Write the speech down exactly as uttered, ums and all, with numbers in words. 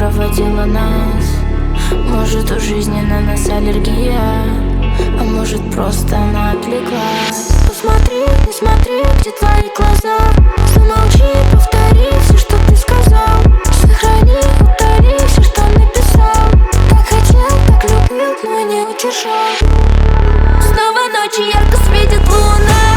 проводила нас. Может, у жизни на нас аллергия, а может, просто она отвлеклась. Посмотри, не смотри, где твои глаза. Замолчи, повтори все, что ты сказал. Сохрани, утоли все, что написал. Так хотел, так любил, но не удержал. Снова ночью ярко светит луна.